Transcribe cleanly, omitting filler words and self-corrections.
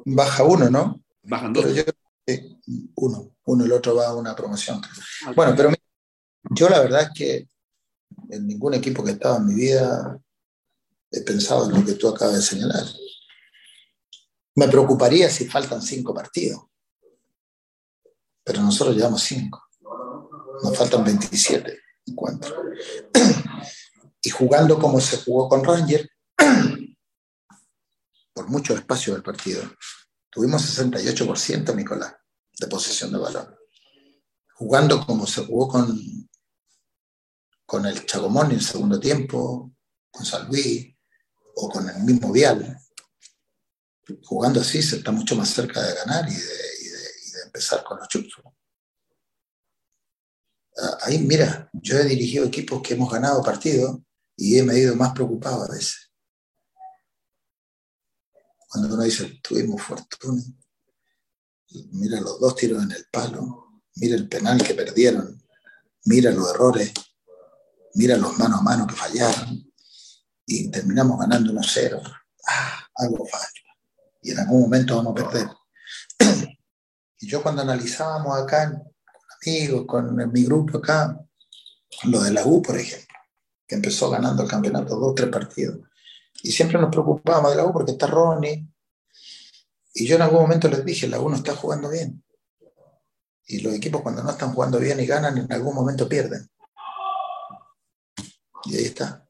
baja uno, ¿no? Bajan Pero dos. yo uno, el otro va a una promoción. Ah, Bueno, pero mira, yo la verdad es que en ningún equipo que he estado en mi vida he pensado en lo que tú acabas de señalar. Me preocuparía si faltan 5 partidos, pero nosotros llevamos 5. Nos faltan 27 encuentros. Y jugando como se jugó con Ranger, por mucho espacio del partido, tuvimos 68%, Nicolás, de posesión de balón. Jugando como se jugó con el Chagomón en el segundo tiempo, con San Luis o con el mismo Vial. Jugando así se está mucho más cerca de ganar y de empezar con los chups. Ahí, mira, yo he dirigido equipos que hemos ganado partidos y me he ido más preocupado a veces. Cuando uno dice, tuvimos fortuna, mira los 2 tiros en el palo, mira el penal que perdieron, mira los errores, mira los mano a mano que fallaron y terminamos ganando 1-0. Algo falla. Y en algún momento vamos a perder. Y yo cuando analizábamos acá, con amigos, con mi grupo acá, lo de la U, por ejemplo, que empezó ganando el campeonato 2-3 partidos. Y siempre nos preocupábamos de la U porque está Ronnie. Y yo en algún momento les dije, la U no está jugando bien. Y los equipos cuando no están jugando bien y ganan, en algún momento pierden. Y ahí está.